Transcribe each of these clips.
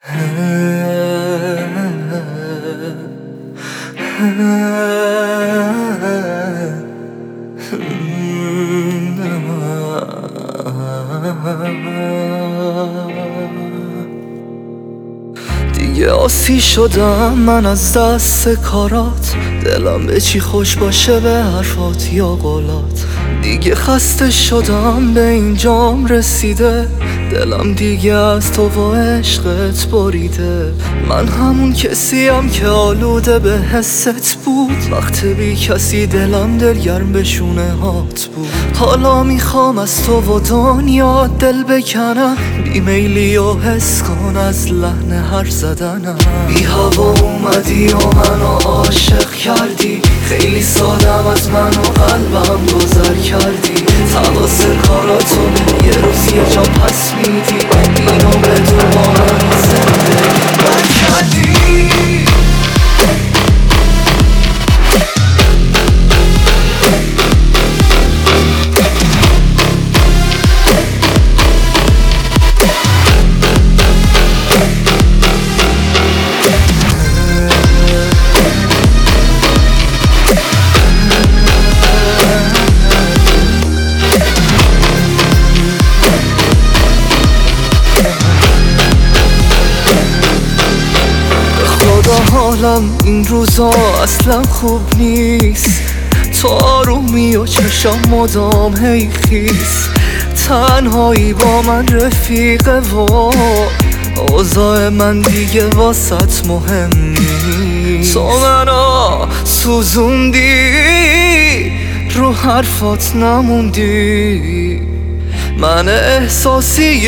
دیگه آسی شدم من از دست کارات، دلم به چی خوش باشه به حرفات یا قولات. دیگه خسته شدم به اینجام رسیده، دلم دیگه از تو و عشقت بریده. من همون کسیم که آلوده به حست بود، وقت بی کسی دلم دلگرم به شونه هات بود. حالا میخوام از تو و دنیا دل بکنم، بی میلی و حس کن از لحن حرف زدنم. بی هوا اومدی و منو عاشق کردی، خیلی سادم از من و قلبم گذر کردی. تقاص کاراتو یه روز یه جا پس میدی، اینو بدون با من زندگی نکردی. حالم این روزا اصلا خوب نیست، تو آرومی و چشم مدام هی خیس. تنهایی با من رفیقه و اوضاع من دیگه واسط مهم نیست. تو منو سوزوندی رو حرفات نموندی، من احساسی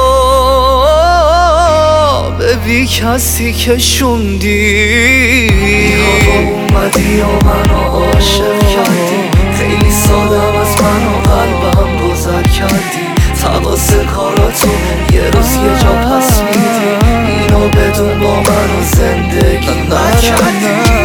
به بی کسی کشوندی. هوا اومدی و منو عاشق کردی، خیلی سادم از من و قلبم گذر کردی. تقاص کاراتو یه روز یه جا پس میدی، اینو بدون با منو زندگی نکردی.